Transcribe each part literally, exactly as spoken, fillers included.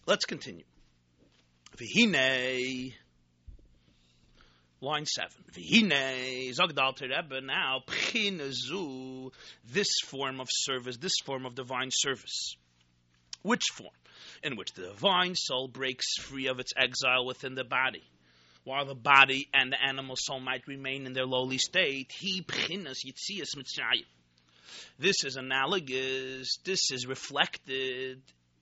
Let's continue. V'hinei, line seven. V'hinei, zog the Alter Rebbe now, p'chinazu, this form of service, this form of divine service. Which form? In which the divine soul breaks free of its exile within the body, while the body and the animal soul might remain in their lowly state. He p'chinas yitzias mitzrayim. This is analogous, this is reflected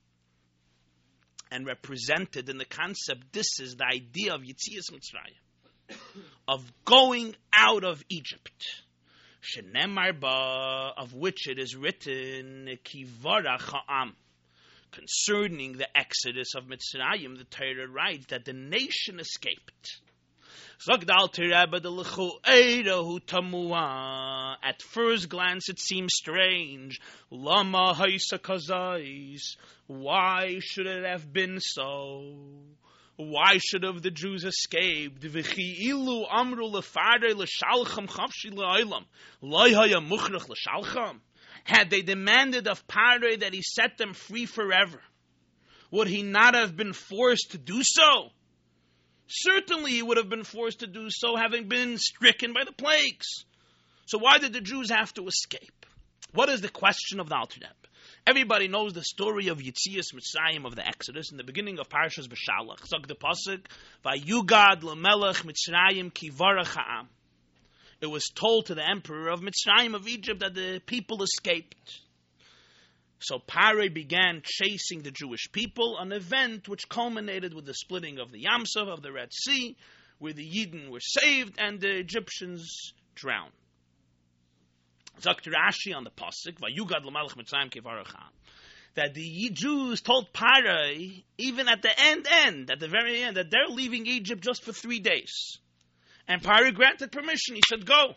and represented in the concept. This is the idea of Yitzias Mitzrayim, of going out of Egypt. Shenemar ba, of which it is written, Kivara Cha'am, concerning the exodus of Mitzrayim, the Torah writes that the nation escaped. At first glance it seems strange. Lama haisa kazais. Why should it have been so? Why should have the Jews escaped? V'chi'ilu amru lefarei l'shalcham chafshi l'olam. Lo haya muchrach l'shalcham. Had they demanded of Paroi that he set them free forever, would he not have been forced to do so? Certainly he would have been forced to do so, having been stricken by the plagues. So why did the Jews have to escape? What is the question of the Alter Rebbe? Everybody knows the story of Yitzias Mitzrayim, of the Exodus, in the beginning of Parshas B'Shalach. Zog the pasuk, Vayugad l'melech Mitzrayim ki varach ha'am. It was told to the emperor of Mitzrayim, of Egypt, that the people escaped. So Paroi began chasing the Jewish people, an event which culminated with the splitting of the Yamsuf, of the Red Sea, where the Yidden were saved and the Egyptians drowned. Zok Rashi on the pasuk, Vayugad l'malach Mitzrayim kevarach ha'am, that the Jews told Paroi, even at the end, end, at the very end, that they're leaving Egypt just for three days. And Paroi granted permission. He said, go.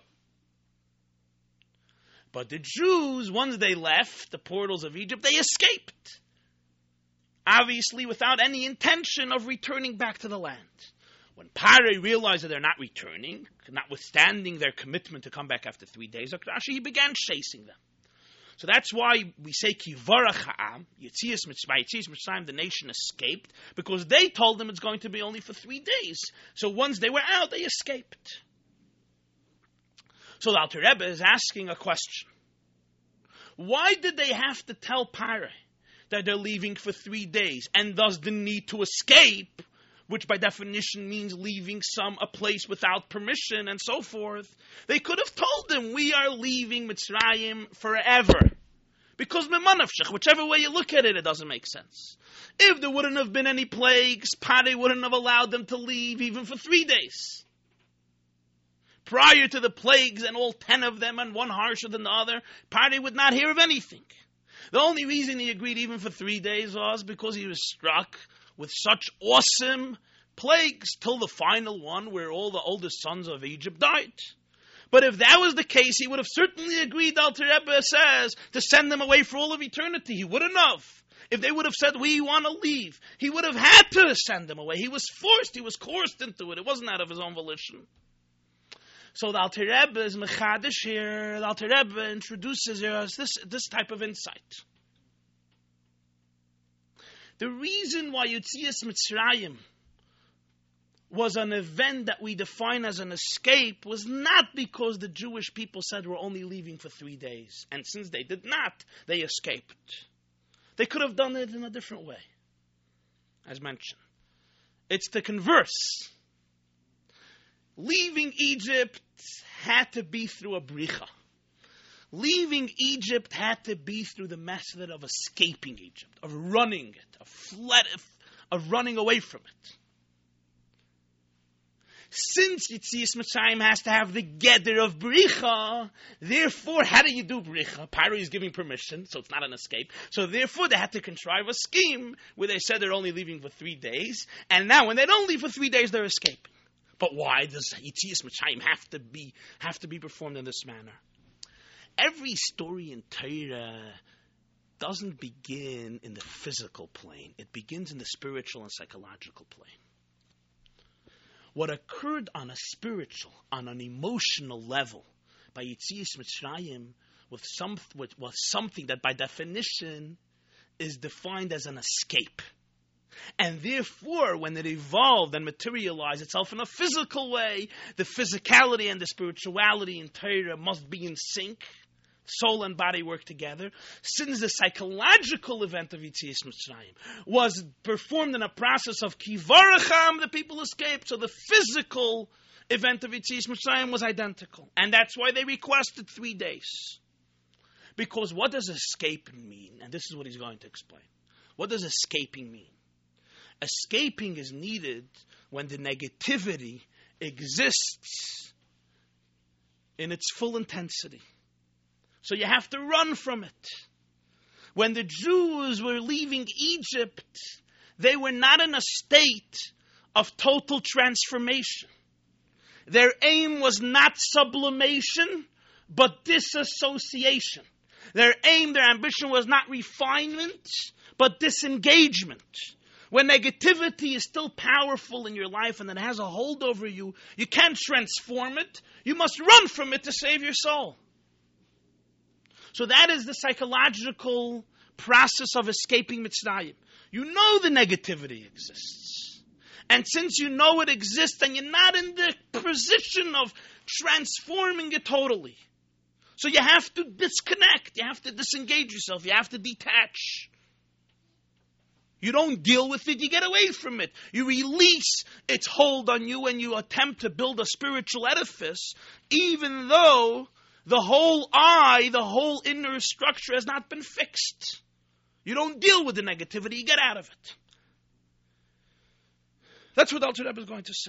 But the Jews, once they left the portals of Egypt, they escaped. Obviously, without any intention of returning back to the land. When Paroi realized that they're not returning, notwithstanding their commitment to come back after three days, he began chasing them. So that's why we say Kivarach Ha'am, Yitzias Mitzrayim, the nation escaped, because they told them it's going to be only for three days. So once they were out, they escaped. So the Alter Rebbe is asking a question. Why did they have to tell Paroi that they're leaving for three days, and thus the need to escape, which by definition means leaving some a place without permission and so forth? They could have told them, we are leaving Mitzrayim forever. Because memanavshach, whichever way you look at it, it doesn't make sense. If there wouldn't have been any plagues, Paroi wouldn't have allowed them to leave even for three days. Prior to the plagues and all ten of them and one harsher than the other, Paroi would not hear of anything. The only reason he agreed even for three days was because he was struck with such awesome plagues till the final one where all the oldest sons of Egypt died. But if that was the case, he would have certainly agreed, Alter Rebbe says, to send them away for all of eternity. He wouldn't have. If they would have said, we want to leave, he would have had to send them away. He was forced, he was coerced into it. It wasn't out of his own volition. So the Alter Rebbe is mechadish here. The Alter Rebbe introduces us this, this type of insight. The reason why Yitzias Mitzrayim was an event that we define as an escape was not because the Jewish people said we're only leaving for three days. And since they did not, they escaped. They could have done it in a different way, as mentioned. It's the converse. Leaving Egypt had to be through a bricha. Leaving Egypt had to be through the method of escaping Egypt, of running it, of fled, of running away from it. Since Yitzias Mitzrayim has to have the geder of bricha, therefore, how do you do bricha? Paroi is giving permission, so it's not an escape. So therefore, they had to contrive a scheme where they said they're only leaving for three days, and now when they don't leave for three days, they're escaping. But why does Yitzias Mitzrayim have to be have to be performed in this manner? Every story in Torah doesn't begin in the physical plane. It begins in the spiritual and psychological plane. What occurred on a spiritual, on an emotional level by Yitzias Mitzrayim was, some, was something that by definition is defined as an escape. And therefore, when it evolved and materialized itself in a physical way, the physicality and the spirituality in Torah must be in sync. Soul and body work together. Since the psychological event of Yetzias Mitzrayim was performed in a process of kivaracham, the people escaped, so the physical event of Yetzias Mitzrayim was identical. And that's why they requested three days. Because what does escape mean? And this is what he's going to explain. What does escaping mean? Escaping is needed when the negativity exists in its full intensity. So you have to run from it. When the Jews were leaving Egypt, they were not in a state of total transformation. Their aim was not sublimation, but disassociation. Their aim, their ambition was not refinement, but disengagement. When negativity is still powerful in your life and it has a hold over you, you can't transform it. You must run from it to save your soul. So that is the psychological process of escaping Mitzrayim. You know the negativity exists. And since you know it exists, then you're not in the position of transforming it totally. So you have to disconnect. You have to disengage yourself. You have to detach. You don't deal with it, you get away from it. You release its hold on you and you attempt to build a spiritual edifice, even though the whole I, the whole inner structure has not been fixed. You don't deal with the negativity, you get out of it. That's what Alter Rebbe is going to say.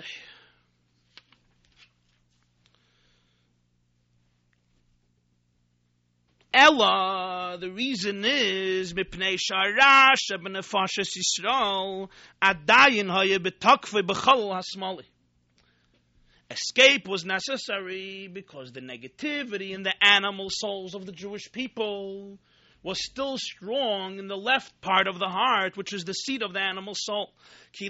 Ella, the reason is mipnei sharash benefashas Yisrael adayin haya betakve b'chol hasmali. Escape was necessary because the negativity in the animal souls of the Jewish people was still strong in the left part of the heart, which is the seat of the animal soul. It's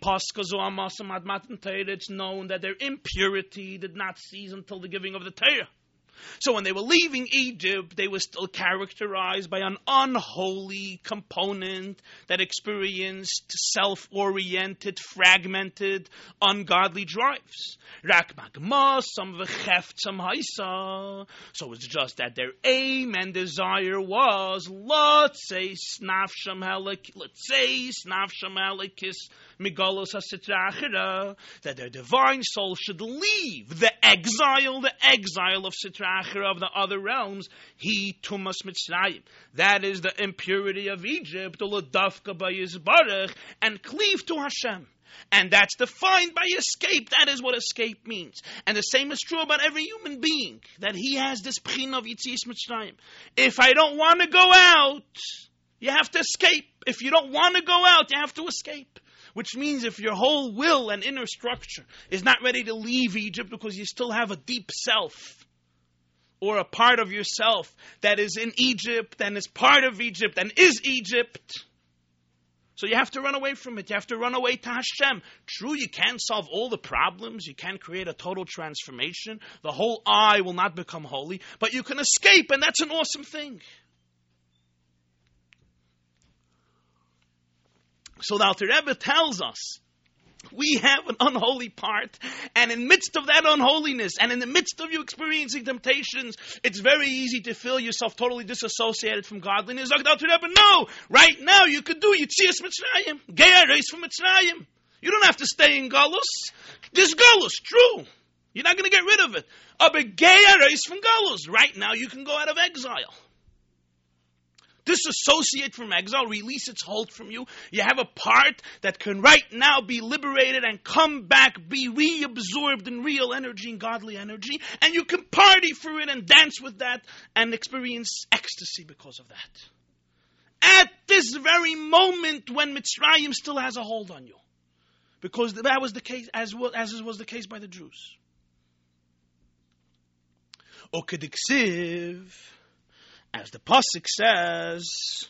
known that their impurity did not cease until the giving of the Torah. So when they were leaving Egypt, they were still characterized by an unholy component that experienced self-oriented, fragmented, ungodly drives. Rak magma, some v'cheft, some haisa. So it's just that their aim and desire was, let's say, snafsham helik, let's say, snafsham helikis, migalos hasitra achira, that their divine soul should leave the exile, the exile of Sitra Achira, of the other realms, he tumas Mitzrayim. That is the impurity of Egypt, uladafka by Yisbarach, and cleave to Hashem. And that's defined by escape. That is what escape means. And the same is true about every human being, that he has this pchin of Yetzias Mitzrayim. If I don't want to go out, you have to escape. If you don't want to go out, you have to escape. Which means if your whole will and inner structure is not ready to leave Egypt because you still have a deep self, or a part of yourself that is in Egypt and is part of Egypt and is Egypt, so you have to run away from it. You have to run away to Hashem. True, you can't solve all the problems. You can't create a total transformation. The whole I will not become holy, but you can escape, and that's an awesome thing. So the Alter Rebbe tells us, we have an unholy part, and in the midst of that unholiness, and in the midst of you experiencing temptations, it's very easy to feel yourself totally disassociated from godliness. Like the Alter Rebbe, no, right now you could do Yetzias Mitzrayim, Geya Reis from Mitzrayim. You don't have to stay in Galus. This Galus, true. You're not going to get rid of it. Aber Geya Reis from Galus. Right now you can go out of exile. Disassociate from exile, release its hold from you. You have a part that can right now be liberated and come back, be reabsorbed in real energy and godly energy, and you can party for it and dance with that and experience ecstasy because of that. At this very moment when Mitzrayim still has a hold on you. Because that was the case, as well as was the case by the Jews. Okediksiv, as the Pasuk says,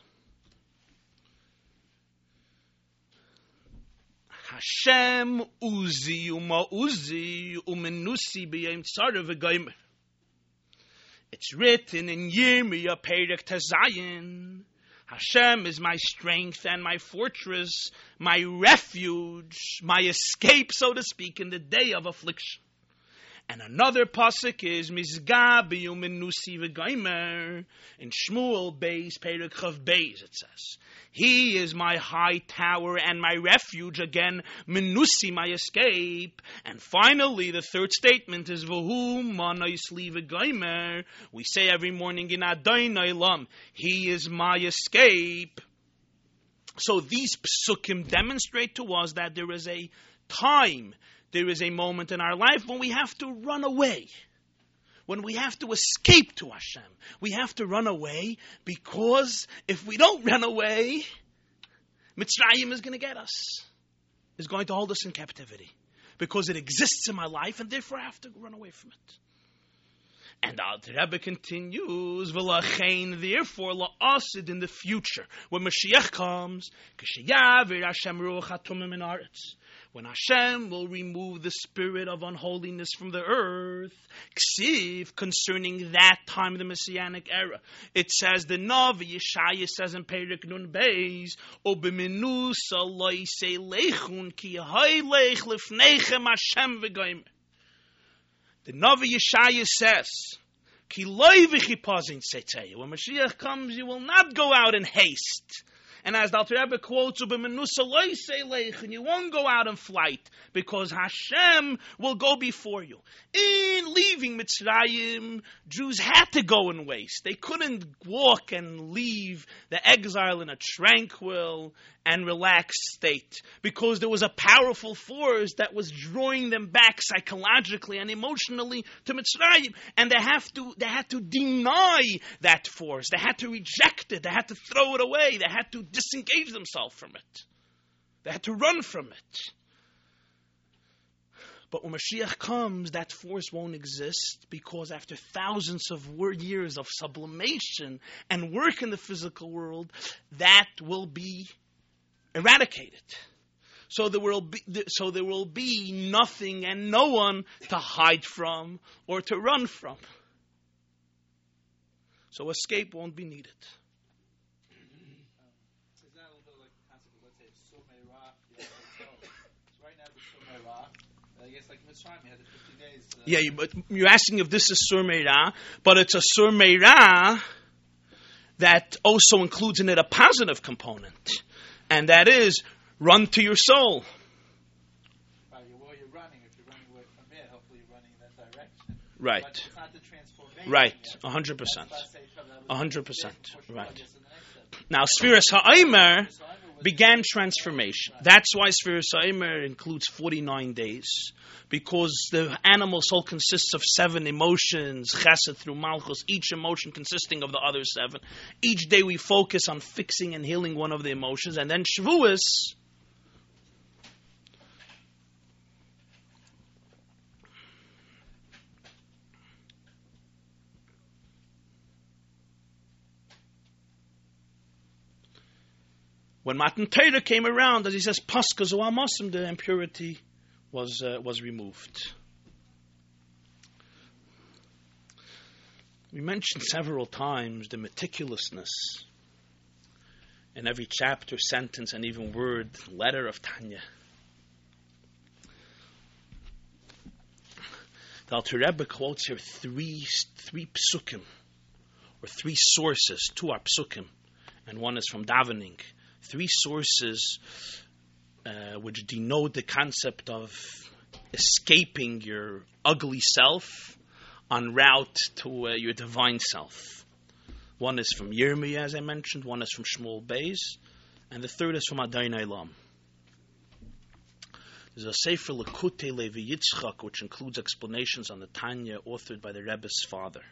Hashem uzi uma uzi umenusi b'yem tzara v'gaymer. It's written in Yirmiyah Perek Tezayin, Hashem is my strength and my fortress, my refuge, my escape, so to speak, in the day of affliction. And another pasuk is Mizgah b'yumin nusi v'gaimer. In Shmuel Beis Perek Chav Beis it says, He is my high tower and my refuge, again minusi, my escape. And finally the third statement is V'hu manais li v'gaimer. We say every morning in Adonai Lam, He is my escape. So these psukim demonstrate to us that there is a time, there is a moment in our life when we have to run away. When we have to escape to Hashem. We have to run away because if we don't run away, Mitzrayim is going to get us. Is going to hold us in captivity. Because it exists in my life and therefore I have to run away from it. And the Rebbe continues, V'lachein, therefore, la'asid, in the future, when Mashiach comes, K'sheyavir Hashem ruach hatumim min haaretz, when Hashem will remove the spirit of unholiness from the earth, Ksiv, concerning that time, the Messianic era, it says, the Navi Yeshaya says in Perek Nun Beis, Obemenusa loisei lechun ki haylech lifneichem Hashem v'goymer. The Navi Yeshaya says, Ki loy v'chipazin seitzeyu. When Mashiach comes, you will not go out in haste. And as the Alter Rebbe quotes, "Ubemenusa loy seilech," and you won't go out in flight because Hashem will go before you. In leaving Mitzrayim, Jews had to go in waste. They couldn't walk and leave the exile in a tranquil and relaxed state because there was a powerful force that was drawing them back psychologically and emotionally to Mitzrayim, and they have to they had to deny that force. They had to reject it. They had to throw it away. They had to disengage themselves from it. They had to run from it. But when Mashiach comes, that force won't exist because after thousands of years of sublimation and work in the physical world, that will be eradicated. So there will be, so there will be nothing and no one to hide from or to run from. So escape won't be needed. Is that a little bit like the concept of, let's say, Surmei Ra? So right now the Surmei Ra, I guess like Mitzrayim, you had the fifty days. Uh, yeah, you, but you're asking if this is Surmei Ra, but it's a Surmei Ra that also includes in it a positive component. And that is, run to your soul. Right, well, you're running. If you're running away from it, hopefully you're running in that direction. Right. But it's not the transformation. Right, yet. one hundred percent. one hundred percent, right. Now, Now, Sfiras HaOmer began transformation. That's why Sfiras HaOmer includes forty-nine days. Because the animal soul consists of seven emotions, chesed through malchus, each emotion consisting of the other seven. Each day we focus on fixing and healing one of the emotions. And then Shavuos, when Matan Torah came around, as he says, Pascha zu Amasim, the impurity was uh, was removed. We mentioned several times the meticulousness in every chapter, sentence, and even word, letter of Tanya. The Alter Rebbe quotes here three three psukim, or three sources. Two are psukim, and one is from davening. Three sources uh, which denote the concept of escaping your ugly self en route to uh, your divine self. One is from Yirmiyah, as I mentioned. One is from Shmuel Beis. And the third is from Adonai Lam. There's a Sefer Lekutei Levi Yitzchak, which includes explanations on the Tanya, authored by the Rebbe's father.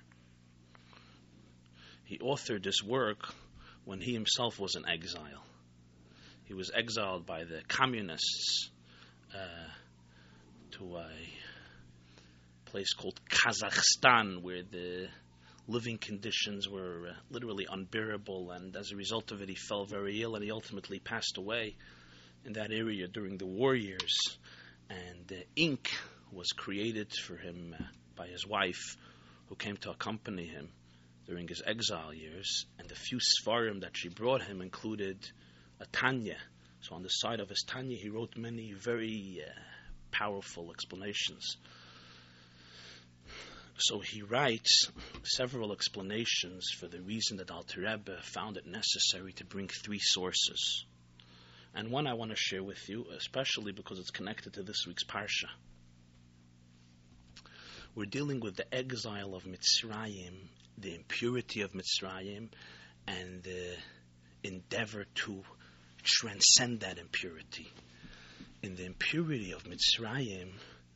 He authored this work when he himself was in exile. He was exiled by the communists uh, to a place called Kazakhstan, where the living conditions were uh, literally unbearable, and as a result of it, he fell very ill, and he ultimately passed away in that area during the war years. And uh, ink was created for him uh, by his wife, who came to accompany him. during his exile years, and the few Sfarim that she brought him included a Tanya. So on the side of his Tanya, he wrote many very uh, powerful explanations. So he writes several explanations for the reason that Alter Rebbe found it necessary to bring three sources. And one I want to share with you, especially because it's connected to this week's Parsha. We're dealing with the exile of Mitzrayim, the impurity of Mitzrayim, and the endeavor to transcend that impurity. In the impurity of Mitzrayim,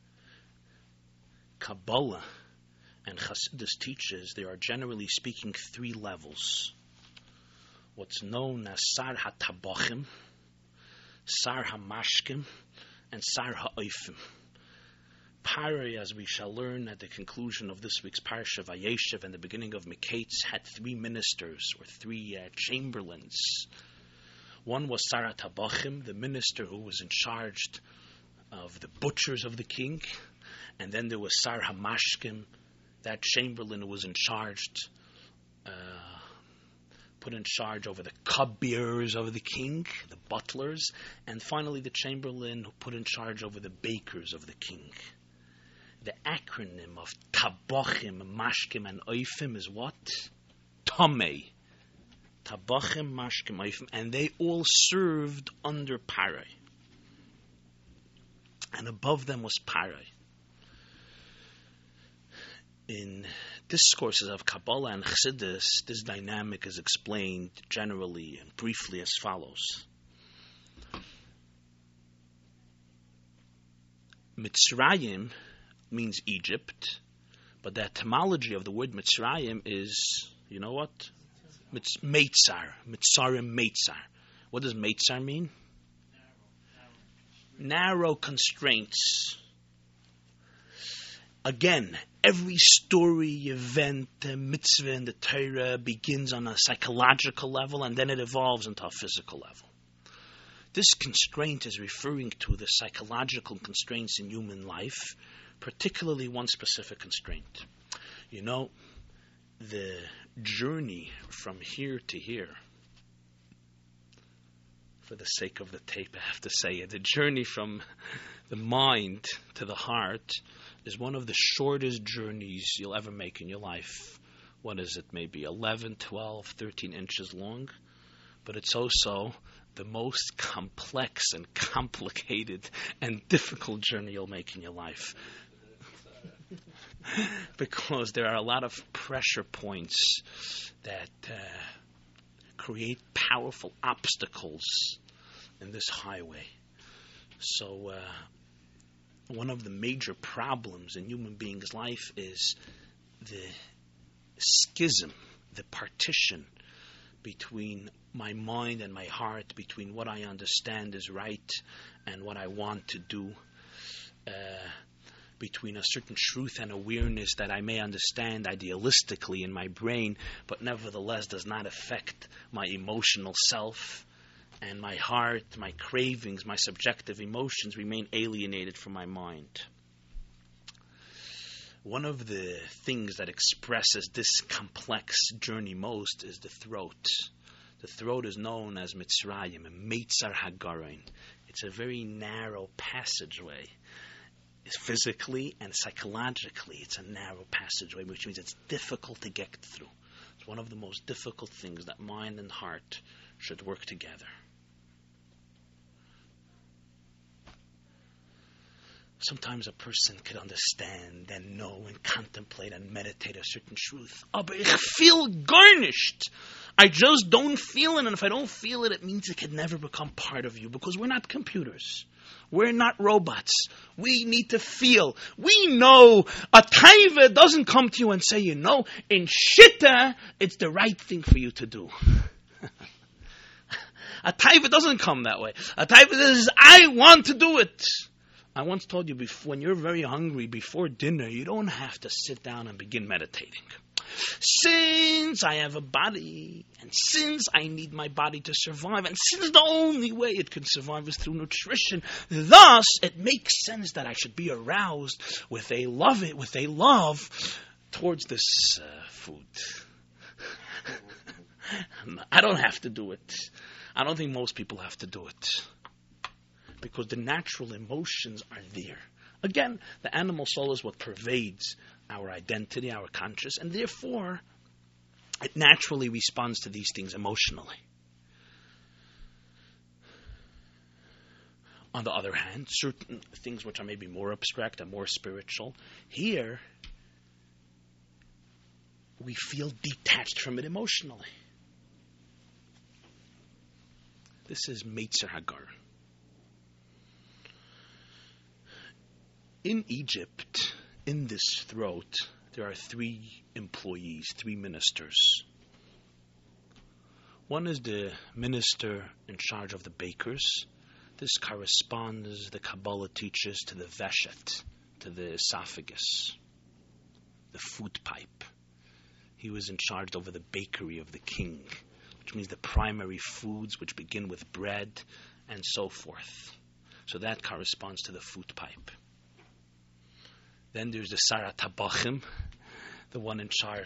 Kabbalah and Chassidus teaches there are, generally speaking, three levels. What's known as Sar HaTabachim, Sar HaMashkim, and Sar HaOifim. Parai, as we shall learn at the conclusion of this week's Parsha Vayeshev and the beginning of Miketz, had three ministers, or three uh, chamberlains. One was Sar HaTabachim, the minister who was in charge of the butchers of the king. And then there was Sar HaMashkim, that chamberlain who was in charge, uh, put in charge over the cupbearers of the king, the butlers. And finally the chamberlain who put in charge over the bakers of the king. The acronym of Tabachim, Mashkim, and Oifim is what? Tomei. Tabachim, Mashkim, Oifim. And they all served under Parai. And above them was Parai. In discourses of Kabbalah and Chassidus, this dynamic is explained generally and briefly as follows. Mitzrayim means Egypt, but the etymology of the word Mitzrayim is, you know what? Mitz, Meitzar. Mitzarim Meitzar. What does Meitzar mean? Narrow, narrow constraints. Again, every story, event, uh, mitzvah in the Torah begins on a psychological level and then it evolves into a physical level. This constraint is referring to the psychological constraints in human life, particularly one specific constraint. You know, the journey from here to here, for the sake of the tape I have to say it, the journey from the mind to the heart is one of the shortest journeys you'll ever make in your life. What is it, maybe eleven, twelve, thirteen inches long? But it's also the most complex and complicated and difficult journey you'll make in your life. Because there are a lot of pressure points that uh, create powerful obstacles in this highway. So, uh, one of the major problems in human beings' life is the schism, the partition between my mind and my heart, between what I understand is right and what I want to do, uh, between a certain truth and awareness that I may understand idealistically in my brain, but nevertheless does not affect my emotional self. And my heart, my cravings, my subjective emotions remain alienated from my mind. One of the things that expresses this complex journey most is the throat. The throat is known as Mitzrayim, Meitzar Hagarin. It's a very narrow passageway. It's physically and psychologically, it's a narrow passageway, which means it's difficult to get through. It's one of the most difficult things that mind and heart should work together. Sometimes a person could understand and know and contemplate and meditate a certain truth. Oh, but I feel garnished. I just don't feel it, and if I don't feel it, it means it could never become part of you, because we're not computers. We're not robots. We need to feel. We know a taiva doesn't come to you and say, you know, in Shitta, it's the right thing for you to do. A taiva doesn't come that way. A taiva says, I want to do it. I once told you, before, when you're very hungry, before dinner, you don't have to sit down and begin meditating. Since I have a body, and since I need my body to survive, and since the only way it can survive is through nutrition, thus it makes sense that I should be aroused with a love, with a love towards this uh, food. I don't have to do it. I don't think most people have to do it. Because the natural emotions are there. Again, the animal soul is what pervades our identity, our conscious, and therefore it naturally responds to these things emotionally. On the other hand, certain things which are maybe more abstract and more spiritual, here we feel detached from it emotionally. This is Meitzer Hagar. In Egypt, in this throat, there are three employees, three ministers. One is the minister in charge of the bakers. This corresponds, the Kabbalah teaches, to the veshet, to the esophagus, the food pipe. He was in charge over the bakery of the king, which means the primary foods which begin with bread and so forth. So that corresponds to the food pipe. Then there's the Sarat HaBachim, the one in charge,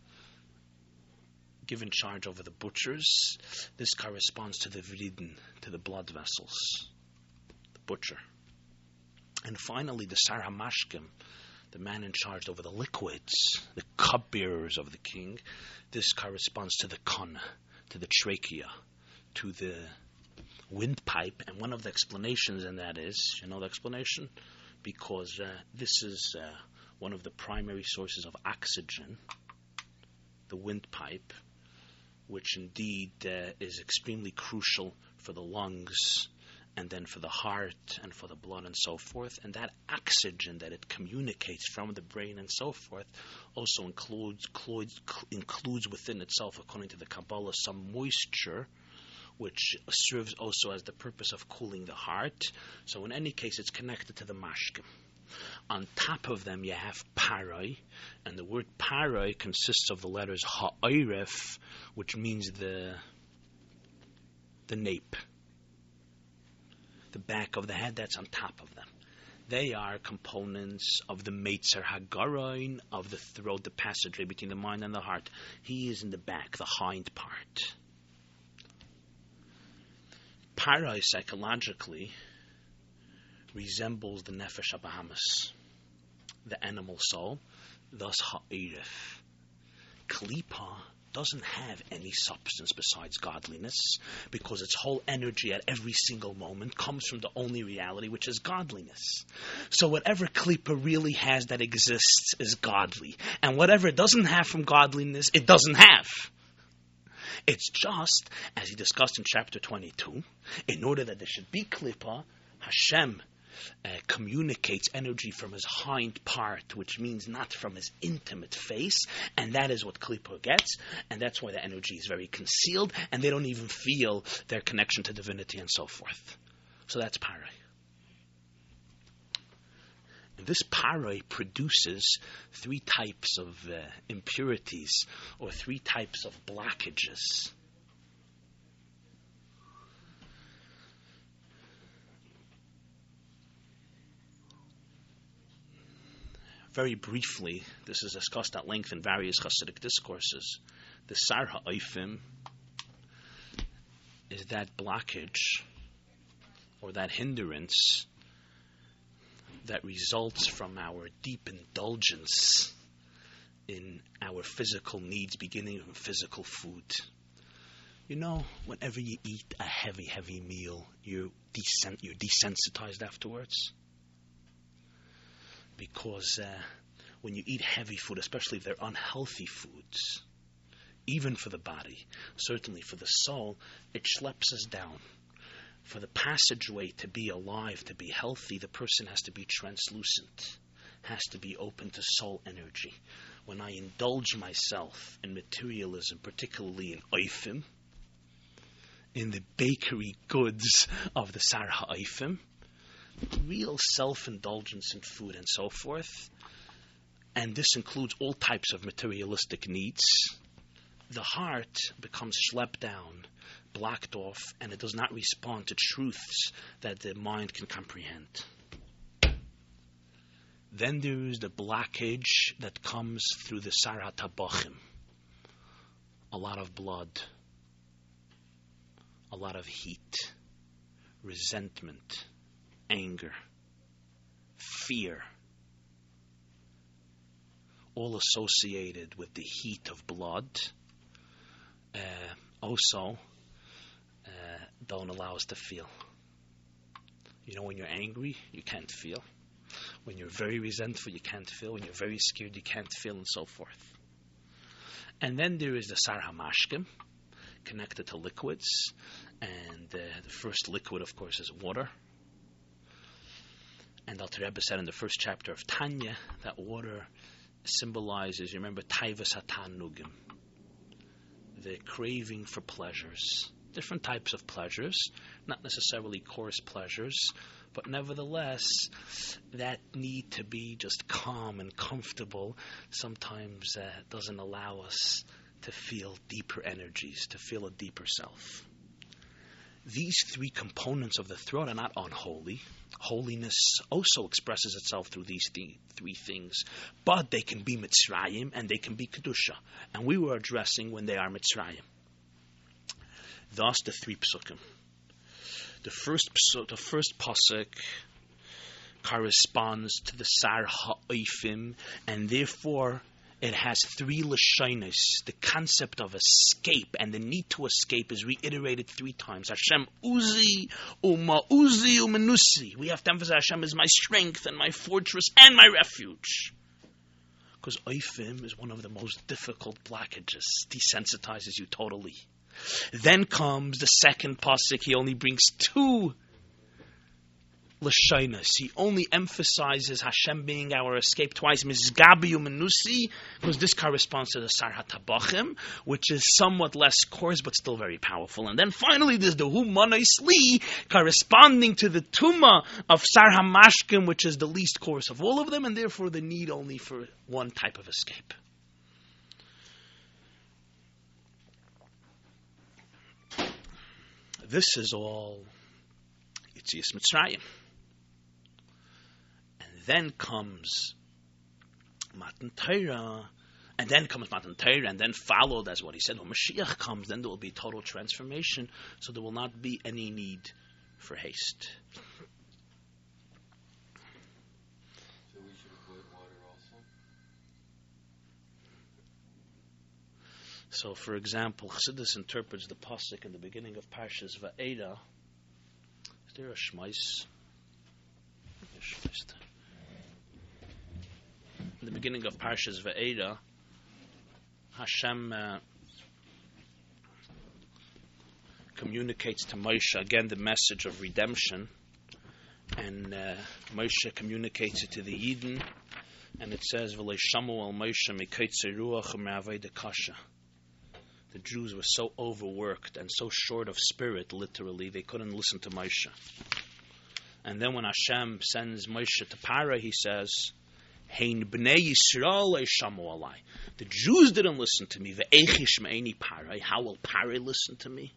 given charge over the butchers. This corresponds to the Vriden, to the blood vessels, the butcher. And finally, the Sar HaMashkim, the man in charge over the liquids, the cupbearers of the king. This corresponds to the Kana, to the trachea, to the windpipe. And one of the explanations in that is, you know the explanation? Because uh, this is uh, one of the primary sources of oxygen, the windpipe, which indeed uh, is extremely crucial for the lungs and then for the heart and for the blood and so forth. And that oxygen that it communicates from the brain and so forth also includes, includes, includes within itself, according to the Kabbalah, some moisture, which serves also as the purpose of cooling the heart. So in any case, it's connected to the mashkim. On top of them, you have paroi, and the word paroi consists of the letters ha'oref, which means the the nape, the back of the head. That's on top of them. They are components of the Meitzer Hagaroin, of the throat, the passageway between the mind and the heart. He is in the back, the hind part. Paroi psychologically resembles the Nefesh HaBahamis, the animal soul, thus ha'oref. Klipa doesn't have any substance besides godliness, because its whole energy at every single moment comes from the only reality, which is godliness. So whatever klipa really has that exists is godly, and whatever it doesn't have from godliness, it doesn't have. It's just, as he discussed in chapter twenty-two, in order that there should be klipa, Hashem uh, communicates energy from his hind part, which means not from his intimate face, and that is what klipa gets, and that's why the energy is very concealed, and they don't even feel their connection to divinity and so forth. So that's paroi. This paroi produces three types of uh, impurities, or three types of blockages. Very briefly, this is discussed at length in various Hasidic discourses. The Sar Ha'oifim is that blockage, or that hindrance, that results from our deep indulgence in our physical needs, beginning from physical food. You know, whenever you eat a heavy, heavy meal, you're, desen- you're desensitized afterwards. Because uh, when you eat heavy food, especially if they're unhealthy foods, even for the body, certainly for the soul, it schleps us down. For the passageway to be alive, to be healthy, the person has to be translucent, has to be open to soul energy. When I indulge myself in materialism, particularly in oifim, in the bakery goods of the Sar Ha'oifim, real self-indulgence in food and so forth, and this includes all types of materialistic needs, the heart becomes schlepped down, blocked off, and it does not respond to truths that the mind can comprehend. Then there is the blockage that comes through the Sarat HaBachim, a lot of blood, a lot of heat, resentment, anger, fear, all associated with the heat of blood. Uh, also, uh, don't allow us to feel. You know, when you're angry, you can't feel. When you're very resentful, you can't feel. When you're very scared, you can't feel, and so forth. And then there is the Sar HaMashkim, connected to liquids. And uh, the first liquid, of course, is water. And Alter Rebbe said in the first chapter of Tanya that water symbolizes, you remember, Taivas HaTanugim, the craving for pleasures. Different types of pleasures, not necessarily coarse pleasures, but nevertheless, that need to be just calm and comfortable sometimes uh, doesn't allow us to feel deeper energies, to feel a deeper self. These three components of the throat are not unholy. Holiness also expresses itself through these th- three things, but they can be Mitzrayim and they can be Kedusha, and we were addressing when they are Mitzrayim. Thus, the three psukim. The first psuk, the first pasuk corresponds to the Sar Ha'oifim, and therefore it has three lashonos. The concept of escape and the need to escape is reiterated three times. Hashem uzi, uma uzi, umenusi. We have to emphasize Hashem is my strength and my fortress and my refuge. Because oifim is one of the most difficult blockages. Desensitizes you totally. Then comes the second pasuk. He only brings two lashonos. He only emphasizes Hashem being our escape twice. Mizgabiyu menusi, because this corresponds to the Sar HaTabachim, which is somewhat less coarse but still very powerful. And then finally, there's the Hu Manos Li, corresponding to the Tuma of Sar HaMashkim, which is the least coarse of all of them, and therefore the need only for one type of escape. This is all Yetzias Mitzrayim. And then comes Matan Torah, and then comes Matan Torah, and then followed, as what he said, when Mashiach comes, then there will be total transformation, so there will not be any need for haste. So we should avoid water also? So, for example, Chassidus interprets the pasuk in the beginning of Parshas Va'era. Is there a shmais? In the beginning of Parshas Va'era, Hashem uh, communicates to Moshe again the message of redemption, and uh, Moshe communicates it to the Yidden, and it says, "V'lei shamu al Moshe mikaytze ruach u'me'avei kasha." The Jews were so overworked and so short of spirit, literally, they couldn't listen to Moshe. And then when Hashem sends Moshe to Parah, he says, Hein bnei Yisrael shamu alai. The Jews didn't listen to me. Ve'echish me'eni Parah. How will Parah listen to me?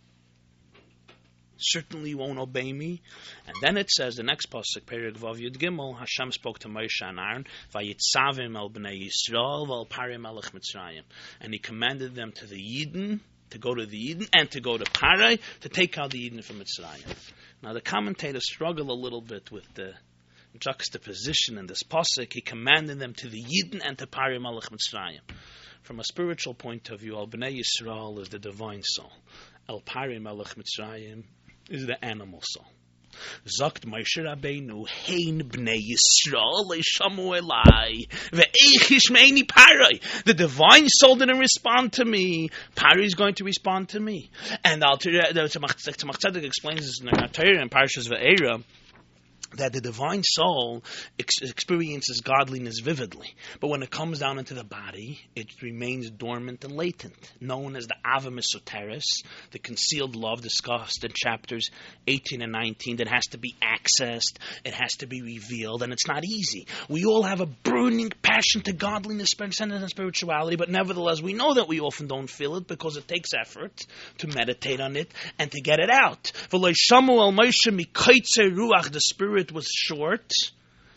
Certainly won't obey me. And then it says, the next pasuk, Perek Vav Yud Gimel, Hashem spoke to Moshe and Aaron, Vayitzavim el bnei Yisrael val Parah melech Mitzrayim. And he commanded them to the Yidden, to go to the Yidden, and to go to Parah, to take out the Yidden from Mitzrayim. Now the commentators struggle a little bit with the juxtaposition in this pasuk. He commanded them to the Yidden and to Parah melech Mitzrayim. From a spiritual point of view, El bnei Yisrael is the divine soul. El Parah melech Mitzrayim is the animal soul. Zakt Moshe Rabbeinu, Hein bnei Yisrael leishamu elai, ve'eichish me'eni Parah. The divine soul didn't respond to me. Parah is going to respond to me. And Al Tzemach Tzedek explains this in the Torah in Parshas Va'era, that the divine soul ex- experiences godliness vividly. But when it comes down into the body, it remains dormant and latent, known as the Ava Mesoteris, the concealed love discussed in chapters eighteen and nineteen, that has to be accessed, it has to be revealed, and it's not easy. We all have a burning passion to godliness, transcendence, and spirituality, but nevertheless, we know that we often don't feel it because it takes effort to meditate on it and to get it out. The Spirit was short.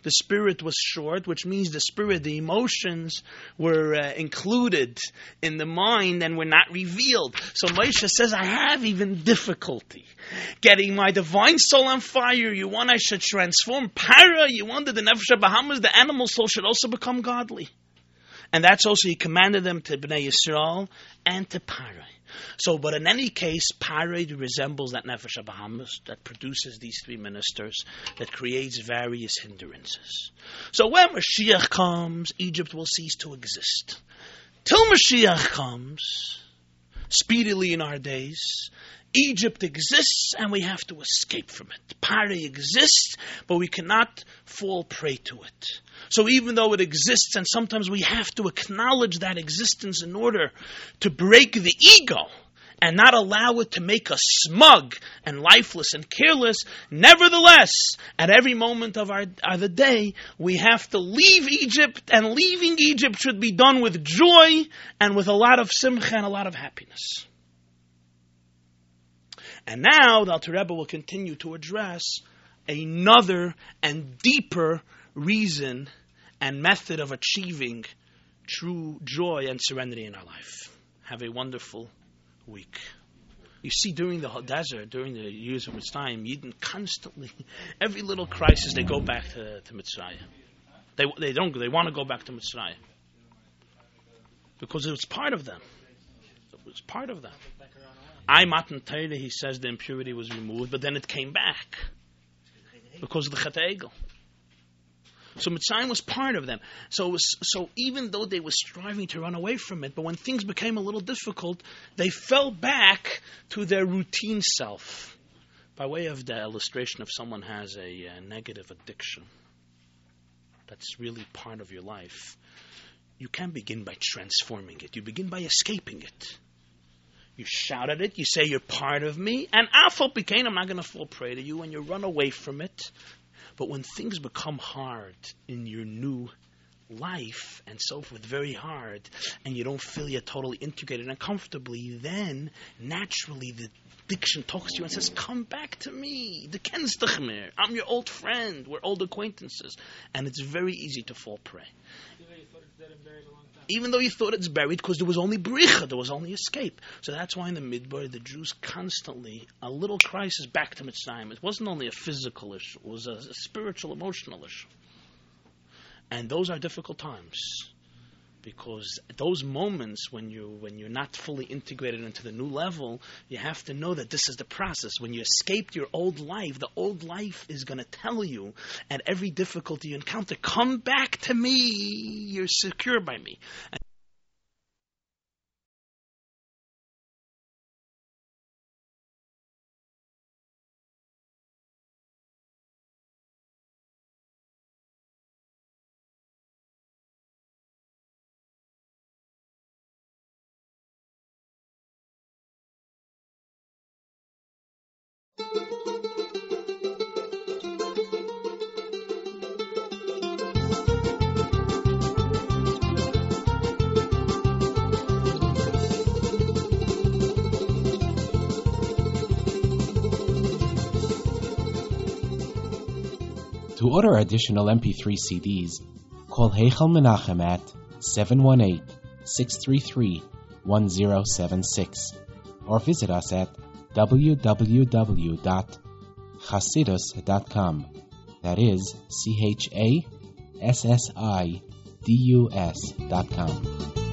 the spirit was short, which means the spirit, the emotions were uh, included in the mind and were not revealed. So Moshe says, I have even difficulty getting my divine soul on fire. You want I should transform para. You want that the Nefesh Bahamas, the animal soul, should also become godly. And that's also, he commanded them to Bnei Yisrael and to Parai. So, but in any case, Parai resembles that Nefesh Bahamas that produces these three ministers, that creates various hindrances. So when Mashiach comes, Egypt will cease to exist. Till Mashiach comes, speedily in our days, Egypt exists and we have to escape from it. Parai exists, but we cannot fall prey to it. So even though it exists, and sometimes we have to acknowledge that existence in order to break the ego and not allow it to make us smug and lifeless and careless, nevertheless, at every moment of our of the day, we have to leave Egypt, and leaving Egypt should be done with joy and with a lot of simcha and a lot of happiness. And now the Alter Rebbe will continue to address another and deeper reason and method of achieving true joy and serenity in our life. Have a wonderful week. You see, during the desert, during the years of Mitzrayim, Yidden constantly, every little crisis, they go back to, to Mitzrayim. They they don't. They want to go back to Mitzrayim because it was part of them. It was part of them. I Matan Torah, he says the impurity was removed, but then it came back because of the Chet Egel. So Mitzrayim was part of them. So it was, so even though they were striving to run away from it, but when things became a little difficult, they fell back to their routine self. By way of the illustration, if someone has a, a negative addiction that's really part of your life, you can't begin by transforming it. You begin by escaping it. You shout at it, you say you're part of me, and Afal Pikain, I'm not going to fall prey to you, and you run away from it. But when things become hard in your new life and so forth, very hard, and you don't feel you're totally integrated and comfortably, then naturally the addiction talks to you and says, come back to me. The Kenstachmer. I'm your old friend. We're old acquaintances. And it's very easy to fall prey. Even though you thought it's buried, because there was only bricha, there was only escape. So that's why in the Midbar, the Jews constantly, a little crisis back to Mitzrayim. It wasn't only a physical issue, it was a, a spiritual, emotional issue. And those are difficult times. Because those moments when you when you're not fully integrated into the new level, you have to know that this is the process. When you escaped your old life, the old life is going to tell you at every difficulty you encounter, come back to me. You're secure by me. And To order additional M P three C Ds, call Heichal Menachem at seven one eight, six three three, one zero seven six or visit us at w w w dot chasidus dot com. That is C H A S S I D U S dot com.